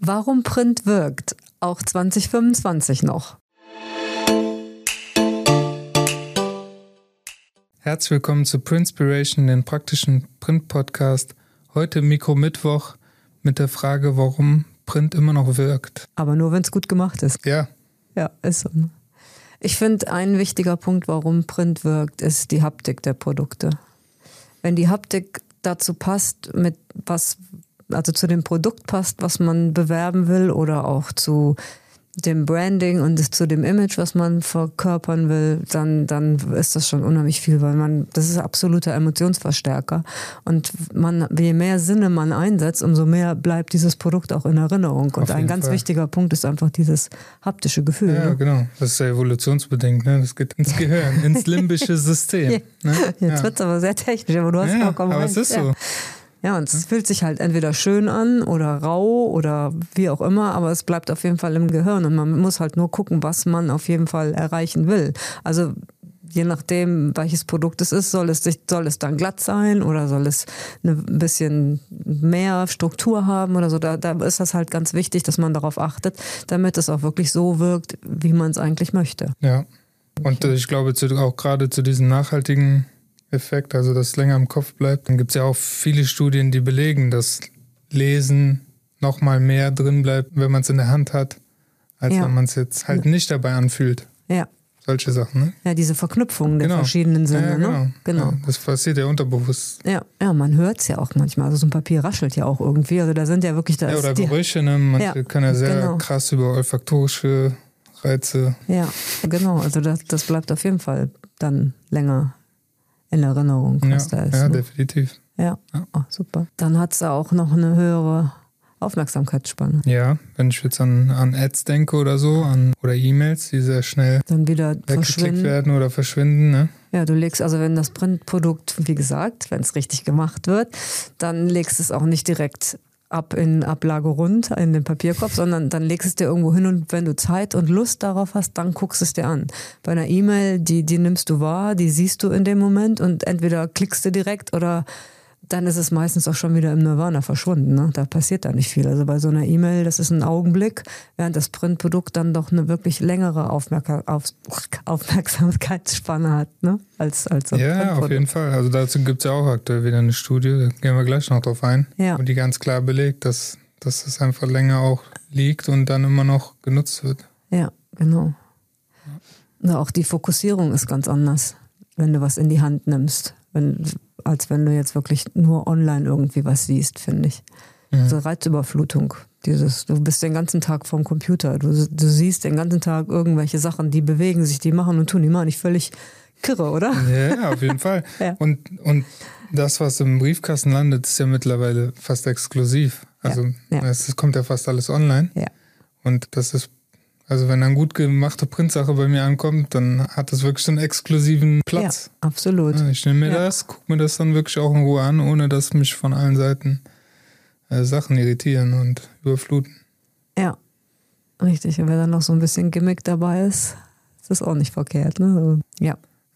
Warum Print wirkt, auch 2025 noch. Herzlich willkommen zu Printspiration, den praktischen Print-Podcast. Heute Mikro-Mittwoch mit der Frage, warum Print immer noch wirkt. Aber nur, wenn es gut gemacht ist. Ja. Ja, ist so. Ich finde, ein wichtiger Punkt, warum Print wirkt, ist die Haptik der Produkte. Wenn die Haptik dazu passt, also zu dem Produkt passt, was man bewerben will, oder auch zu dem Branding und zu dem Image, was man verkörpern will, dann ist das schon unheimlich viel, weil das ist absoluter Emotionsverstärker. Und je mehr Sinne man einsetzt, umso mehr bleibt dieses Produkt auch in Erinnerung. Und ein ganz wichtiger Punkt ist einfach dieses haptische Gefühl. Ja, genau. Das ist ja evolutionsbedingt. Ne? Das geht ins Gehirn, ins limbische System. Ne? Jetzt wird es aber sehr technisch, aber du hast vollkommen recht. Aber es ist so. Ja, und es fühlt sich halt entweder schön an oder rau oder wie auch immer, aber es bleibt auf jeden Fall im Gehirn und man muss halt nur gucken, was man auf jeden Fall erreichen will. Also je nachdem, welches Produkt es ist, soll es dann glatt sein oder soll es ein bisschen mehr Struktur haben oder so. Da ist das halt ganz wichtig, dass man darauf achtet, damit es auch wirklich so wirkt, wie man es eigentlich möchte. Ja, und ich glaube auch gerade zu diesen nachhaltigen Effekt, also dass es länger im Kopf bleibt. Dann gibt es ja auch viele Studien, die belegen, dass Lesen noch mal mehr drin bleibt, wenn man es in der Hand hat, als wenn man es jetzt halt nicht dabei anfühlt. Ja. Solche Sachen, ne? Ja, diese Verknüpfung der verschiedenen Sinne, ja, genau. Ja, das passiert ja unterbewusst. Ja, man hört es ja auch manchmal. Also so ein Papier raschelt ja auch irgendwie. Also da sind ja wirklich... oder Gerüche, ne? Manche können ja sehr krass über olfaktorische Reize... Ja, genau. Also das bleibt auf jeden Fall dann länger in Erinnerung, was da ist. Ja, definitiv. Ja, oh, super. Dann hat es auch noch eine höhere Aufmerksamkeitsspanne. Ja, wenn ich jetzt an Ads denke oder so, oder E-Mails, die sehr schnell dann wieder weggeklickt werden oder verschwinden. Ne? Ja, du legst, also wenn das Printprodukt, wie gesagt, wenn es richtig gemacht wird, dann legst du es auch nicht direkt ab in Ablage rund, in den Papierkorb, sondern dann legst es dir irgendwo hin und wenn du Zeit und Lust darauf hast, dann guckst es dir an. Bei einer E-Mail, die nimmst du wahr, die siehst du in dem Moment und entweder klickst du direkt oder dann ist es meistens auch schon wieder im Nirvana verschwunden. Ne? Da passiert da nicht viel. Also bei so einer E-Mail, das ist ein Augenblick, während das Printprodukt dann doch eine wirklich längere Aufmerksamkeitsspanne hat, ne? als so ein Ja, auf jeden Fall. Also dazu gibt es ja auch aktuell wieder eine Studie, da gehen wir gleich noch drauf ein, wo die ganz klar belegt, dass es einfach länger auch liegt und dann immer noch genutzt wird. Ja, genau. Ja. Auch die Fokussierung ist ganz anders, wenn du was in die Hand nimmst, als wenn du jetzt wirklich nur online irgendwie was siehst, finde ich. Also Reizüberflutung. Du bist den ganzen Tag vorm Computer. Du siehst den ganzen Tag irgendwelche Sachen, die bewegen sich, die machen und tun. Die machen dich völlig kirre, oder? Ja, auf jeden Fall. Ja. Und das, was im Briefkasten landet, ist ja mittlerweile fast exklusiv. Also es kommt ja fast alles online. Ja. Und das ist, also wenn eine gut gemachte Printsache bei mir ankommt, dann hat das wirklich einen exklusiven Platz. Ja, absolut. Ja, ich nehme mir gucke mir das dann wirklich auch in Ruhe an, ohne dass mich von allen Seiten Sachen irritieren und überfluten. Ja, richtig. Und wenn dann noch so ein bisschen Gimmick dabei ist das auch nicht verkehrt. Ne? Ja.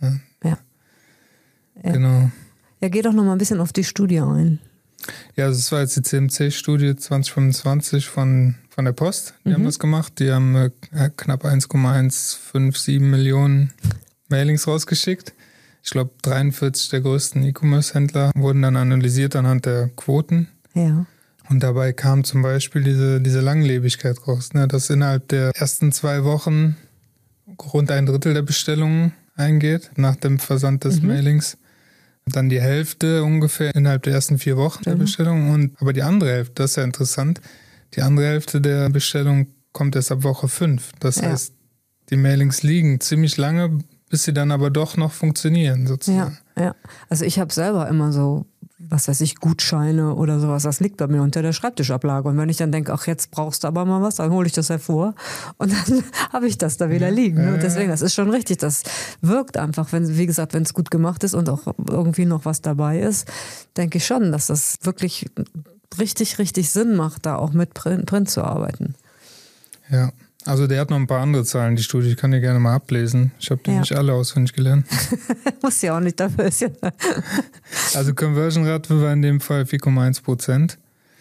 Genau. Ja, geh doch noch mal ein bisschen auf die Studie ein. Ja, das war jetzt die CMC-Studie 2025 von der Post. Die haben das gemacht. Die haben knapp 1,157 Millionen Mailings rausgeschickt. Ich glaube, 43 der größten E-Commerce-Händler wurden dann analysiert anhand der Quoten. Ja. Und dabei kam zum Beispiel diese Langlebigkeit raus, ne, dass innerhalb der ersten 2 Wochen rund 1/3 der Bestellungen eingeht, nach dem Versand des Mailings. Dann die Hälfte ungefähr innerhalb der ersten 4 Wochen der Bestellung. Aber die andere Hälfte, das ist ja interessant, die andere Hälfte der Bestellung kommt erst ab Woche 5. Das heißt, die Mailings liegen ziemlich lange, bis sie dann aber doch noch funktionieren, sozusagen. Ja. Also ich habe selber immer so, was weiß ich, Gutscheine oder sowas, das liegt bei mir unter der Schreibtischablage. Und wenn ich dann denke, ach, jetzt brauchst du aber mal was, dann hole ich das hervor und dann habe ich das da wieder liegen. Und deswegen, das ist schon richtig, das wirkt einfach, wie gesagt, wenn es gut gemacht ist und auch irgendwie noch was dabei ist, denke ich schon, dass das wirklich richtig, richtig Sinn macht, da auch mit Print zu arbeiten. Ja. Also der hat noch ein paar andere Zahlen, die Studie. Ich kann die gerne mal ablesen. Ich habe die nicht alle auswendig gelernt. Muss ja auch nicht dafür. Also Conversion-Rate war in dem Fall 4,1%.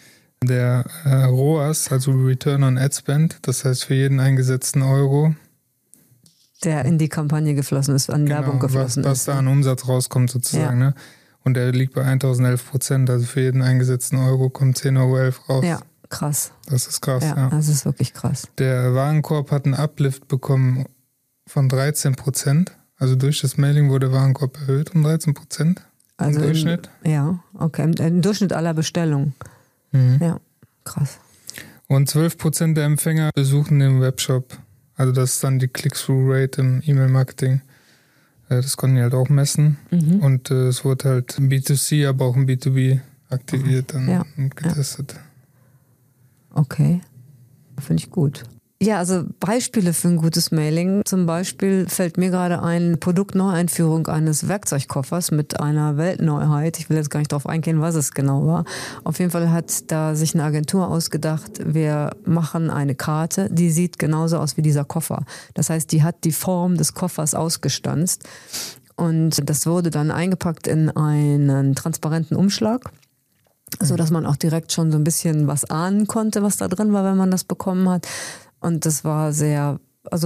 der ROAS, also Return on Ad Spend, das heißt für jeden eingesetzten Euro, der in die Kampagne geflossen ist, an Werbung geflossen was ist. da an Umsatz rauskommt sozusagen. Ne? Und der liegt bei 1011%, also für jeden eingesetzten Euro kommt 10,11 Euro raus. Ja, krass. Das ist krass, ja. Das ist wirklich krass. Der Warenkorb hat einen Uplift bekommen von 13%. Also durch das Mailing wurde der Warenkorb erhöht um 13%. Also im Durchschnitt? Okay. Im Durchschnitt aller Bestellungen. Mhm. Ja, krass. Und 12% der Empfänger besuchen den Webshop. Also das ist dann die Click-Through-Rate im E-Mail-Marketing. Das konnten die halt auch messen. Mhm. Und es wurde halt im B2C, aber auch im B2B aktiviert und getestet. Okay, finde ich gut. Ja, also Beispiele für ein gutes Mailing. Zum Beispiel fällt mir gerade ein Produktneueinführung eines Werkzeugkoffers mit einer Weltneuheit. Ich will jetzt gar nicht darauf eingehen, was es genau war. Auf jeden Fall hat da sich eine Agentur ausgedacht, wir machen eine Karte, die sieht genauso aus wie dieser Koffer. Das heißt, die hat die Form des Koffers ausgestanzt. Und das wurde dann eingepackt in einen transparenten Umschlag, so dass man auch direkt schon so ein bisschen was ahnen konnte, was da drin war, wenn man das bekommen hat. Und das war sehr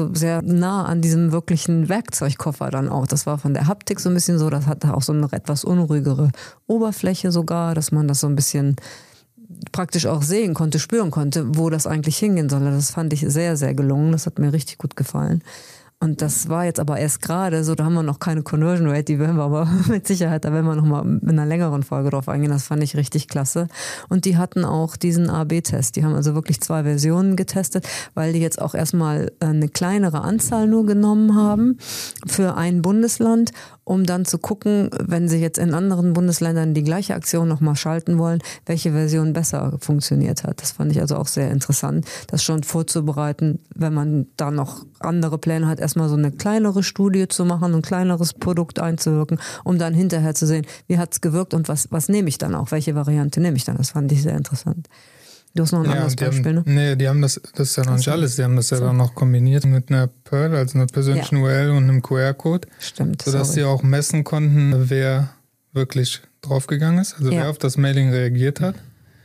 nah an diesem wirklichen Werkzeugkoffer dann auch. Das war von der Haptik so ein bisschen so, das hatte auch so eine etwas unruhigere Oberfläche sogar, dass man das so ein bisschen praktisch auch sehen konnte, spüren konnte, wo das eigentlich hingehen soll. Das fand ich sehr, sehr gelungen. Das hat mir richtig gut gefallen. Und das war jetzt aber erst gerade so, da haben wir noch keine Conversion Rate, die werden wir aber mit Sicherheit, da werden wir nochmal in einer längeren Folge drauf eingehen, das fand ich richtig klasse. Und die hatten auch diesen A/B-Test, die haben also wirklich 2 Versionen getestet, weil die jetzt auch erstmal eine kleinere Anzahl nur genommen haben für ein Bundesland, um dann zu gucken, wenn sie jetzt in anderen Bundesländern die gleiche Aktion nochmal schalten wollen, welche Version besser funktioniert hat. Das fand ich also auch sehr interessant, das schon vorzubereiten, wenn man da noch andere Pläne hat, erstmal so eine kleinere Studie zu machen, ein kleineres Produkt einzuwirken, um dann hinterher zu sehen, wie hat es gewirkt und was nehme ich dann auch, welche Variante nehme ich dann. Das fand ich sehr interessant. Du hast noch ein anderes Beispiel, ne? Nee, die haben das ist ja noch nicht alles, die haben das ja dann noch kombiniert mit einer PERL, also einer persönlichen URL und einem QR-Code. Stimmt. Sodass sie auch messen konnten, wer wirklich draufgegangen ist, also wer auf das Mailing reagiert hat.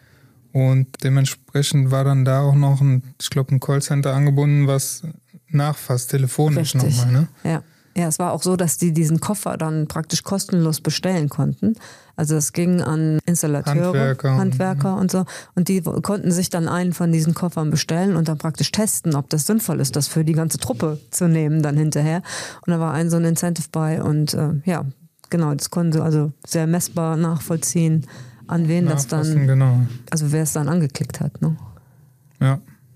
Und dementsprechend war dann da auch noch ein Callcenter angebunden, was nachfasst, telefonisch nochmal, ne? Ja, es war auch so, dass die diesen Koffer dann praktisch kostenlos bestellen konnten. Also es ging an Installateure, Handwerker und so. Und die konnten sich dann einen von diesen Koffern bestellen und dann praktisch testen, ob das sinnvoll ist, das für die ganze Truppe zu nehmen dann hinterher. Und da war so ein Incentive bei und genau, das konnten sie also sehr messbar nachvollziehen, an wen das dann, also wer es dann angeklickt hat. Ne? Ja.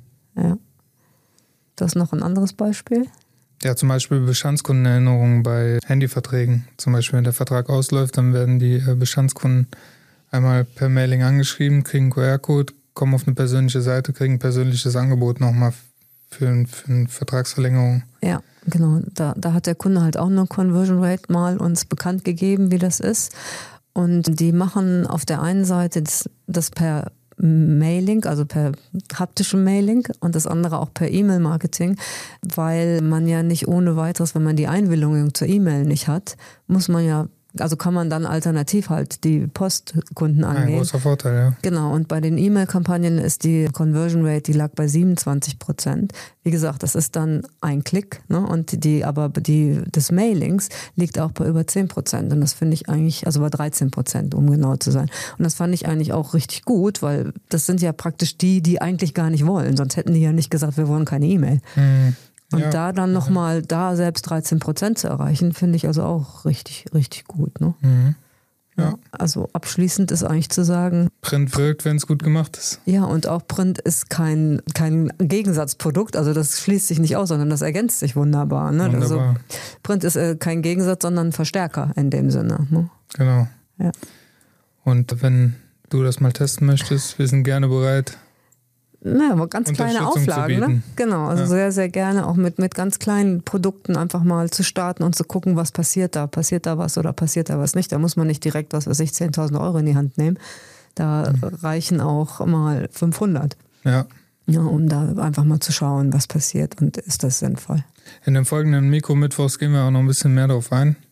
Das ist noch ein anderes Beispiel. Ja, zum Beispiel Bestandskundenerinnerungen bei Handyverträgen. Zum Beispiel, wenn der Vertrag ausläuft, dann werden die Bestandskunden einmal per Mailing angeschrieben, kriegen einen QR-Code, kommen auf eine persönliche Seite, kriegen ein persönliches Angebot nochmal für eine Vertragsverlängerung. Ja, genau. Da hat der Kunde halt auch eine Conversion Rate mal uns bekannt gegeben, wie das ist. Und die machen auf der einen Seite das per Mailing, also per haptischem Mailing und das andere auch per E-Mail-Marketing, weil man ja nicht ohne weiteres, wenn man die Einwilligung zur E-Mail nicht hat, kann man dann alternativ halt die Postkunden angehen. Ein großer Vorteil, ja. Genau, und bei den E-Mail-Kampagnen ist die Conversion Rate, die lag bei 27%. Wie gesagt, das ist dann ein Klick, ne? Und des Mailings liegt auch bei über 10%. Und das finde ich eigentlich, also bei 13%, um genau zu sein. Und das fand ich eigentlich auch richtig gut, weil das sind ja praktisch die eigentlich gar nicht wollen. Sonst hätten die ja nicht gesagt, wir wollen keine E-Mail. Und da dann nochmal selbst 13% zu erreichen, finde ich also auch richtig, richtig gut. Ne? Ja. Also abschließend ist eigentlich zu sagen, Print wirkt, wenn es gut gemacht ist. Ja, und auch Print ist kein Gegensatzprodukt, also das schließt sich nicht aus, sondern das ergänzt sich wunderbar. Ne? Wunderbar. Also Print ist kein Gegensatz, sondern ein Verstärker in dem Sinne. Ne? Genau. Ja. Und wenn du das mal testen möchtest, wir sind gerne bereit. Aber ganz kleine Auflagen, ne? Genau, also sehr, sehr gerne auch mit ganz kleinen Produkten einfach mal zu starten und zu gucken, was passiert da. Passiert da was oder passiert da was nicht? Da muss man nicht direkt, 10.000 Euro in die Hand nehmen. Da reichen auch mal 500. Ja, um da einfach mal zu schauen, was passiert und ist das sinnvoll. In den folgenden Mikro-Mittwochs gehen wir auch noch ein bisschen mehr darauf ein.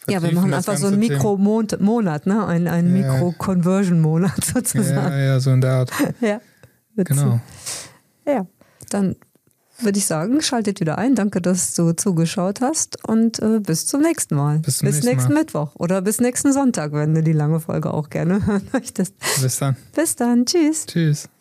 Ja, wir machen einfach so einen Mikro-Monat, ne? Ein Mikro-Conversion-Monat sozusagen. Ja, so in der Art. Ja, genau. Ja, dann würde ich sagen, schaltet wieder ein. Danke, dass du zugeschaut hast und bis zum nächsten Mal. Bis nächsten Mittwoch oder bis nächsten Sonntag, wenn du die lange Folge auch gerne hören möchtest. Bis dann. Bis dann. Tschüss. Tschüss.